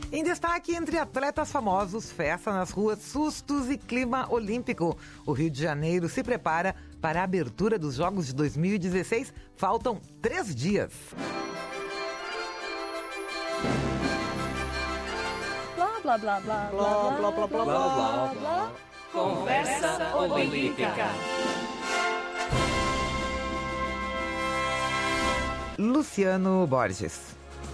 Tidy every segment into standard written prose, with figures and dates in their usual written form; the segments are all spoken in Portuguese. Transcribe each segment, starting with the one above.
Em destaque, entre atletas famosos, festa nas ruas, sustos e clima olímpico. O Rio de Janeiro se prepara para a abertura dos Jogos de 2016. Faltam 3 dias. Blá, blá, blá, blá, blá, blá, blá, blá, blá, blá. Conversa Olímpica. Luciano Borges.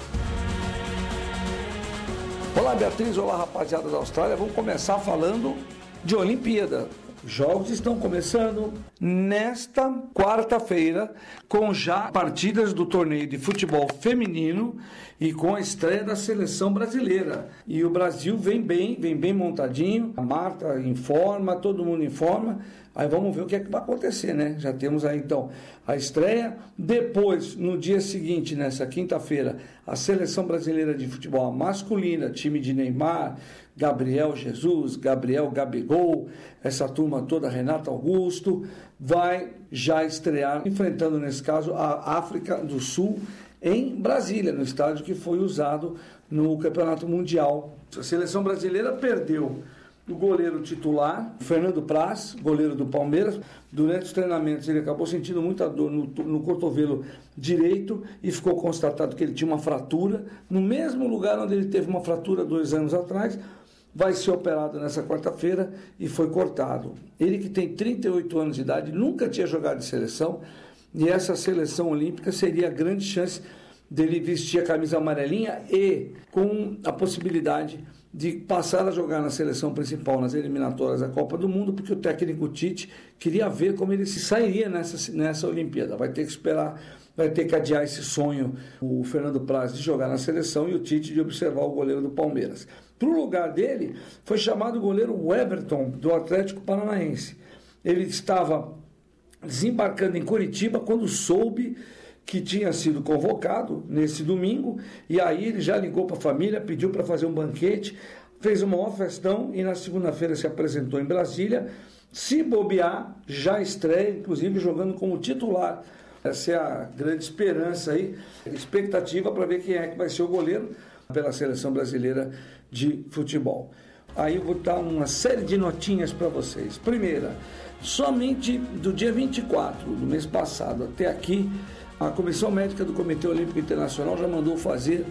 Olá, Beatriz. Olá, rapaziada da Austrália. Vamos começar falando de Olimpíada. Os jogos estão começando nesta quarta-feira, com já partidas do torneio de futebol feminino e com a estreia da seleção brasileira. E o Brasil vem bem montadinho. A Marta informa, todo mundo informa. Aí vamos ver o que é que vai acontecer, né? Já temos aí então a estreia. Depois, no dia seguinte, nessa quinta-feira, a seleção brasileira de futebol masculina, time de Neymar, Gabriel Jesus, Gabriel Gabigol, essa turma toda, Renato Augusto, vai já estrear, enfrentando nesse caso a África do Sul em Brasília, no estádio que foi usado no Campeonato Mundial. A seleção brasileira perdeu o goleiro titular, Fernando Praz, goleiro do Palmeiras. Durante os treinamentos ele acabou sentindo muita dor no cotovelo direito e ficou constatado que ele tinha uma fratura. No mesmo lugar onde ele teve uma fratura 2 anos atrás, vai ser operado nessa quarta-feira e foi cortado. Ele, que tem 38 anos de idade, nunca tinha jogado de seleção, e essa seleção olímpica seria a grande chance dele vestir a camisa amarelinha e com a possibilidade de passar a jogar na seleção principal nas eliminatórias da Copa do Mundo, porque o técnico Tite queria ver como ele se sairia nessa Olimpíada. Vai ter que esperar, vai ter que adiar esse sonho, o Fernando Praz, de jogar na seleção e o Tite de observar o goleiro do Palmeiras. Para o lugar dele, foi chamado o goleiro Everton, do Atlético Paranaense. Ele estava desembarcando em Curitiba quando soube que tinha sido convocado nesse domingo, e aí ele já ligou para a família, pediu para fazer um banquete, fez uma maior festão e na segunda-feira se apresentou em Brasília. Se bobear, já estreia, inclusive jogando como titular. Essa é a grande esperança aí, expectativa para ver quem é que vai ser o goleiro pela seleção brasileira de futebol. Aí eu vou dar uma série de notinhas para vocês. Primeira, somente do dia 24 do mês passado até aqui, a Comissão Médica do Comitê Olímpico Internacional já mandou fazer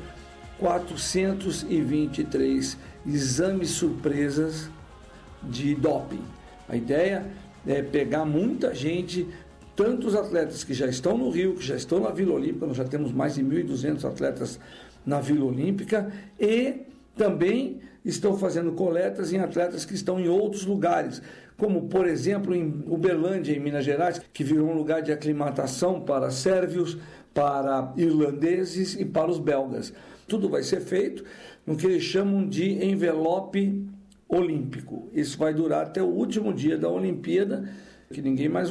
423 exames surpresas de doping. A ideia é pegar muita gente, tantos atletas que já estão no Rio, que já estão na Vila Olímpica. Nós já temos mais de 1.200 atletas na Vila Olímpica, e também estão fazendo coletas em atletas que estão em outros lugares, como, por exemplo, em Uberlândia, em Minas Gerais, que virou um lugar de aclimatação para sérvios, para irlandeses e para os belgas. Tudo vai ser feito no que eles chamam de envelope olímpico. Isso vai durar até o último dia da Olimpíada, que ninguém mais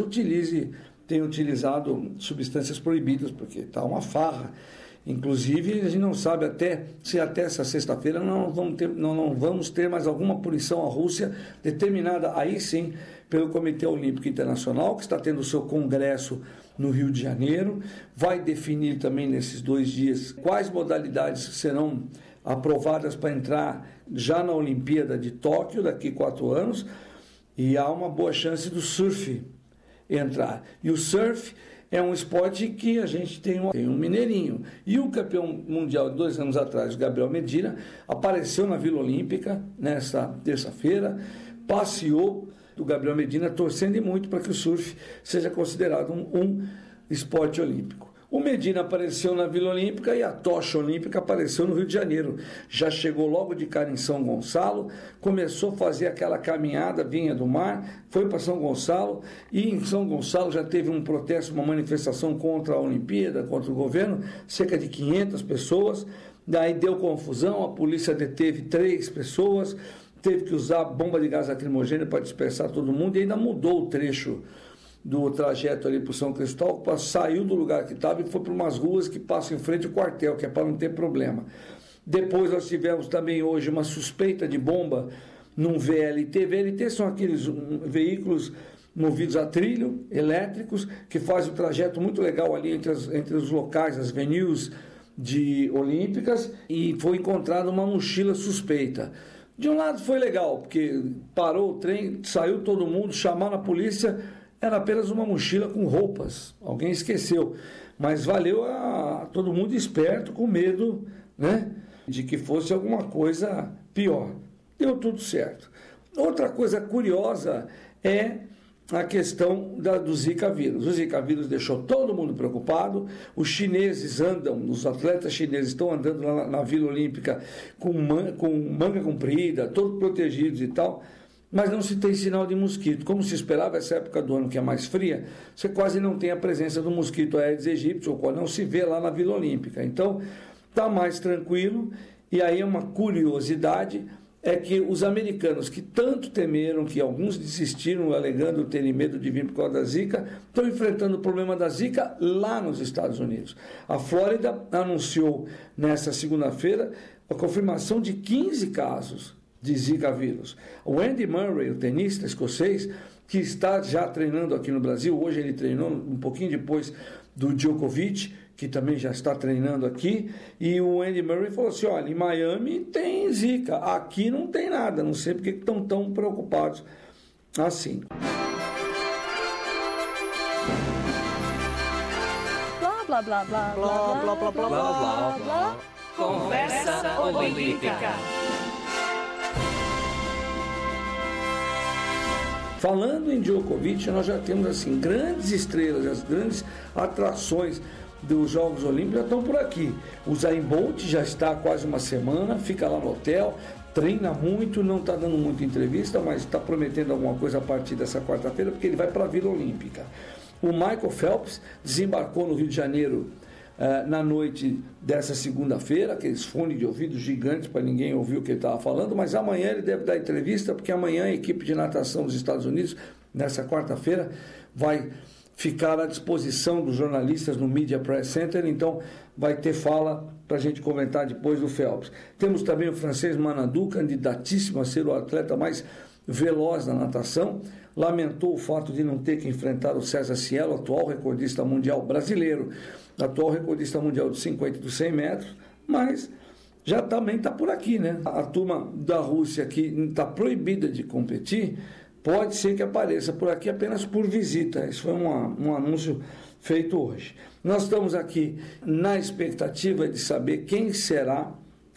tenha utilizado substâncias proibidas, porque está uma farra. Inclusive, a gente não sabe se até essa sexta-feira não vamos ter mais alguma punição à Rússia, determinada aí sim pelo Comitê Olímpico Internacional, que está tendo o seu congresso no Rio de Janeiro. Vai definir também nesses 2 dias quais modalidades serão aprovadas para entrar já na Olimpíada de Tóquio daqui a 4 anos, e há uma boa chance do surf entrar. E o surf é um esporte que a gente tem um mineirinho. E o campeão mundial de 2 anos atrás, Gabriel Medina, apareceu na Vila Olímpica nesta terça-feira, passeou do Gabriel Medina, torcendo muito para que o surf seja considerado um esporte olímpico. O Medina apareceu na Vila Olímpica e a tocha olímpica apareceu no Rio de Janeiro. Já chegou logo de cara em São Gonçalo, começou a fazer aquela caminhada, vinha do mar, foi para São Gonçalo, e em São Gonçalo já teve um protesto, uma manifestação contra a Olimpíada, contra o governo, cerca de 500 pessoas. Daí deu confusão, a polícia deteve 3 pessoas, teve que usar bomba de gás lacrimogêneo para dispersar todo mundo, e ainda mudou o trecho do trajeto ali para o São Cristóvão, saiu do lugar que estava e foi para umas ruas que passam em frente ao quartel, que é para não ter problema. Depois nós tivemos também hoje uma suspeita de bomba num VLT. VLT são aqueles veículos movidos a trilho, elétricos, que fazem um trajeto muito legal ali entre os locais, as venues de olímpicas e foi encontrada uma mochila suspeita. De um lado foi legal, porque parou o trem, saiu todo mundo, chamaram a polícia, era apenas uma mochila com roupas, alguém esqueceu. Mas valeu a todo mundo esperto, com medo, né, de que fosse alguma coisa pior. Deu tudo certo. Outra coisa curiosa é a questão do Zika vírus. O Zika vírus deixou todo mundo preocupado. Os chineses os atletas chineses estão andando lá na Vila Olímpica com manga comprida, todos protegidos e tal, mas não se tem sinal de mosquito. Como se esperava, essa época do ano que é mais fria, você quase não tem a presença do mosquito Aedes aegypti, o qual não se vê lá na Vila Olímpica. Então, está mais tranquilo. E aí uma curiosidade é que os americanos, que tanto temeram, que alguns desistiram alegando terem medo de vir por causa da Zika, estão enfrentando o problema da Zika lá nos Estados Unidos. A Flórida anunciou nesta segunda-feira a confirmação de 15 casos de Zika vírus. O Andy Murray, o tenista escocês, que está já treinando aqui no Brasil, hoje ele treinou um pouquinho depois do Djokovic, que também já está treinando aqui, e o Andy Murray falou assim, olha, em Miami tem Zika, aqui não tem nada, não sei porque estão tão preocupados assim. Blá, blá, blá, blá, blá, blá, blá, blá, blá, blá. Conversa Olímpica. Falando em Djokovic, nós já temos assim grandes estrelas, as grandes atrações dos Jogos Olímpicos já estão por aqui. O Usain Bolt já está há quase uma semana, fica lá no hotel, treina muito, não está dando muita entrevista, mas está prometendo alguma coisa a partir dessa quarta-feira, porque ele vai para a Vila Olímpica. O Michael Phelps desembarcou no Rio de Janeiro na noite dessa segunda-feira, aqueles fones de ouvido gigantes para ninguém ouvir o que ele estava falando, mas amanhã ele deve dar entrevista, porque amanhã a equipe de natação dos Estados Unidos, nessa quarta-feira, vai ficar à disposição dos jornalistas no Media Press Center, então vai ter fala para a gente comentar depois do Phelps. Temos também o francês Manadou, candidatíssimo a ser o atleta mais veloz na natação, lamentou o fato de não ter que enfrentar o César Cielo, atual recordista mundial brasileiro, atual recordista mundial de 50 e dos 100 metros, mas já também está por aqui, né? A turma da Rússia que está proibida de competir, pode ser que apareça por aqui apenas por visita. Isso foi um anúncio feito hoje. Nós estamos aqui na expectativa de saber quem será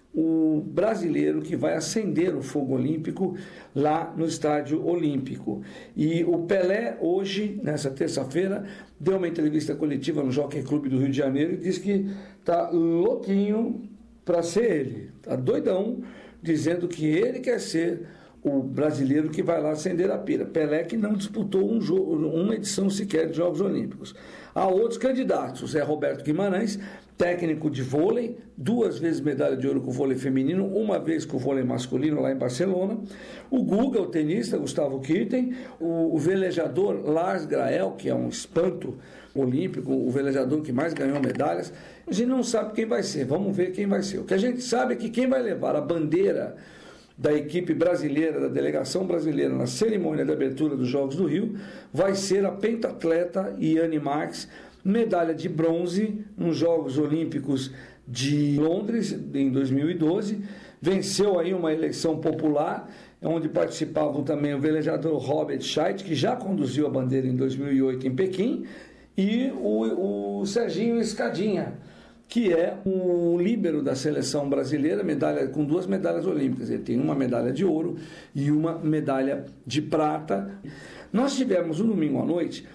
o brasileiro que vai acender o fogo olímpico lá no Estádio Olímpico. E o Pelé, hoje, nessa terça-feira, deu uma entrevista coletiva no Jockey Club do Rio de Janeiro e disse que está louquinho para ser ele. Está doidão, dizendo que ele quer ser o brasileiro que vai lá acender a pira. Pelé que não disputou uma edição sequer de Jogos Olímpicos. Há outros candidatos, o Zé Roberto Guimarães, técnico de vôlei, 2 vezes medalha de ouro com o vôlei feminino, 1 vez com o vôlei masculino lá em Barcelona. O Guga, o tenista, Gustavo Kirten, o velejador Lars Grael, que é um espanto olímpico, o velejador que mais ganhou medalhas. A gente não sabe quem vai ser, vamos ver quem vai ser. O que a gente sabe é que quem vai levar a bandeira da equipe brasileira, da delegação brasileira na cerimônia de abertura dos Jogos do Rio, vai ser a pentatleta Iane Marques, medalha de bronze nos Jogos Olímpicos de Londres em 2012, venceu aí uma eleição popular, onde participavam também o velejador Robert Scheidt, que já conduziu a bandeira em 2008 em Pequim, e o Serginho Escadinha, que é o líbero da seleção brasileira, com 2 medalhas olímpicas. Ele tem uma medalha de ouro e uma medalha de prata. Nós tivemos no domingo à noite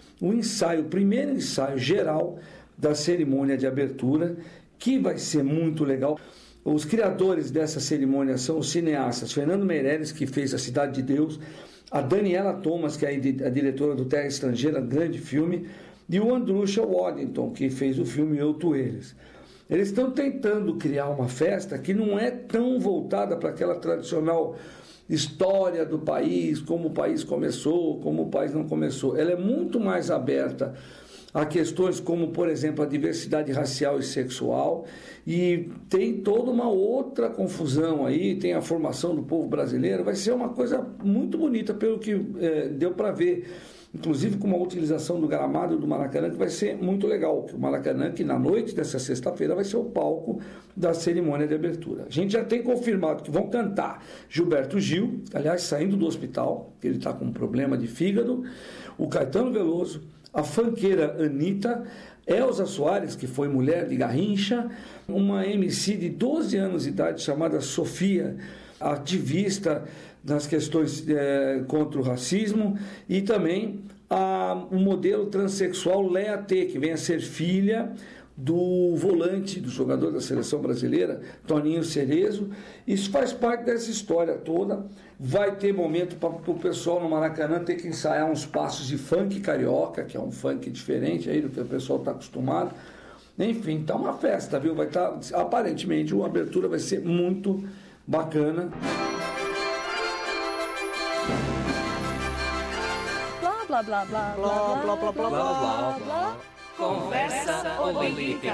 o primeiro ensaio geral da cerimônia de abertura, que vai ser muito legal. Os criadores dessa cerimônia são os cineastas Fernando Meirelles, que fez A Cidade de Deus, a Daniela Thomas, que é a diretora do Terra Estrangeira, grande filme, e o Andrusha Waddington, que fez o filme Eu, Tu, Eles. Eles estão tentando criar uma festa que não é tão voltada para aquela tradicional história do país, como o país começou, como o país não começou. Ela é muito mais aberta a questões como, por exemplo, a diversidade racial e sexual, e tem toda uma outra confusão aí, tem a formação do povo brasileiro. Vai ser uma coisa muito bonita, pelo que deu para ver inclusive com uma utilização do gramado do Maracanã que vai ser muito legal, que o Maracanã, que na noite dessa sexta-feira vai ser o palco da cerimônia de abertura. A gente já tem confirmado que vão cantar Gilberto Gil, aliás, saindo do hospital, que ele está com um problema de fígado, o Caetano Veloso, a funkeira Anitta, Elza Soares, que foi mulher de Garrincha, uma MC de 12 anos de idade chamada Sofia, ativista nas questões contra o racismo, e também o modelo transexual Lea T, que vem a ser filha do volante, do jogador da seleção brasileira, Toninho Cerezo. Isso faz parte dessa história toda. Vai ter momento para o pessoal no Maracanã ter que ensaiar uns passos de funk carioca, que é um funk diferente aí do que o pessoal está acostumado. Enfim, tá uma festa, viu? Vai estar, aparentemente, a abertura vai ser muito bacana. Blá, blá, blá, blá, blá, blá, blá, blá, blá, blá. Conversa Olímpica.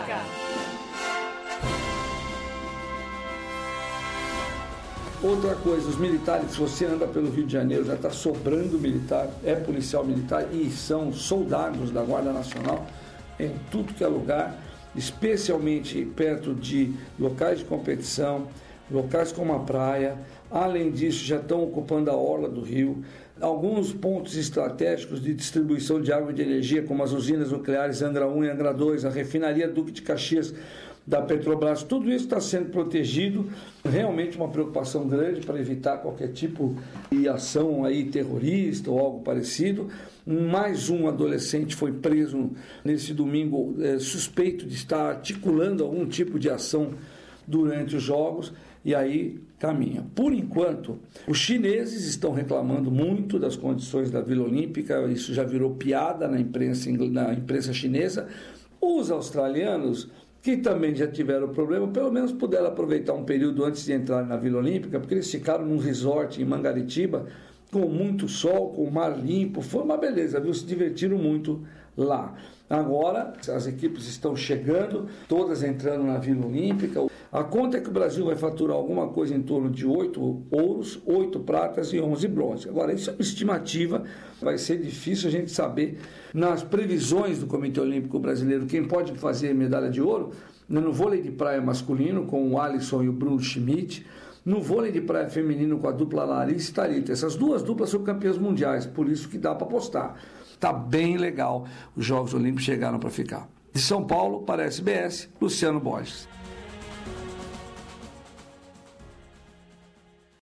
Outra coisa, os militares, se você anda pelo Rio de Janeiro, já está sobrando militar, é policial militar e são soldados da Guarda Nacional em tudo que é lugar, especialmente perto de locais de competição, locais como a praia. Além disso, já estão ocupando a orla do rio. Alguns pontos estratégicos de distribuição de água e de energia, como as usinas nucleares Angra 1 e Angra 2, a refinaria Duque de Caxias da Petrobras, tudo isso está sendo protegido. Realmente uma preocupação grande para evitar qualquer tipo de ação aí terrorista ou algo parecido. Mais um adolescente foi preso nesse domingo, suspeito de estar articulando algum tipo de ação durante os Jogos, e aí caminha. Por enquanto, os chineses estão reclamando muito das condições da Vila Olímpica, isso já virou piada na imprensa chinesa. Os australianos, que também já tiveram problema, pelo menos puderam aproveitar um período antes de entrar na Vila Olímpica, porque eles ficaram num resort em Mangaritiba, com muito sol, com o mar limpo, foi uma beleza, viu? Se divertiram muito lá. Agora, as equipes estão chegando, todas entrando na Vila Olímpica. A conta é que o Brasil vai faturar alguma coisa em torno de 8 ouros, 8 pratas e 11 bronze. Agora, isso é uma estimativa, vai ser difícil a gente saber. Nas previsões do Comitê Olímpico Brasileiro, quem pode fazer medalha de ouro, no vôlei de praia masculino, com o Alisson e o Bruno Schmidt, no vôlei de praia feminino com a dupla Larissa e Thalita. Essas duas duplas são campeãs mundiais, por isso que dá para apostar. Está bem legal, os Jogos Olímpicos chegaram para ficar. De São Paulo, para a SBS, Luciano Borges.